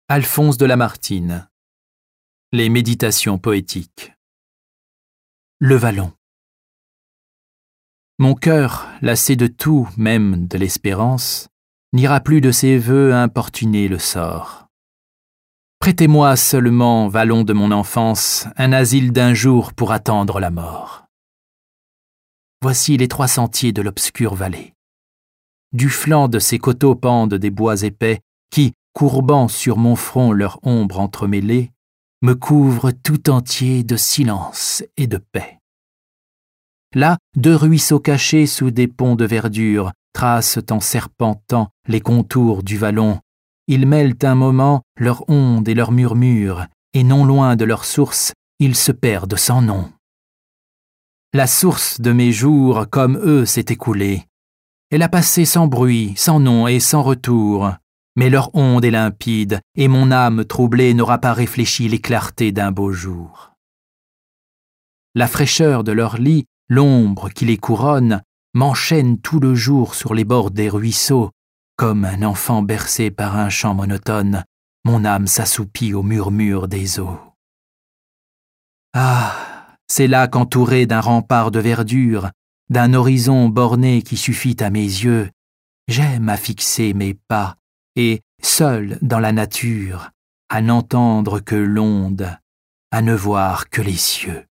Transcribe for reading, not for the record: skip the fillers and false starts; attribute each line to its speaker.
Speaker 1: Alphonse de Lamartine. Les méditations poétiques. Le Vallon. Mon cœur, lassé de tout, même de l'espérance, n'ira plus de ses vœux importuner le sort. Prêtez-moi seulement, vallon de mon enfance, un asile d'un jour pour attendre la mort. Voici les 3 sentiers de l'obscure vallée. Du flanc de ces coteaux pendent des bois épais qui, courbant sur mon front leur ombre entremêlée, me couvrent tout entier de silence et de paix. Là, 2 ruisseaux cachés sous des ponts de verdure tracent en serpentant les contours du vallon. Ils mêlent un moment leur onde et leur murmure, et non loin de leur source, ils se perdent sans nom. La source de mes jours, comme eux, s'est écoulée. Elle a passé sans bruit, sans nom et sans retour. Mais leur onde est limpide, et mon âme troublée n'aura pas réfléchi les clartés d'un beau jour. La fraîcheur de leur lit, l'ombre qui les couronne, m'enchaîne tout le jour sur les bords des ruisseaux. Comme un enfant bercé par un chant monotone, mon âme s'assoupit au murmure des eaux. Ah, c'est là qu'entouré d'un rempart de verdure, d'un horizon borné qui suffit à mes yeux, j'aime à fixer mes pas, et, seul dans la nature, à n'entendre que l'onde, à ne voir que les cieux.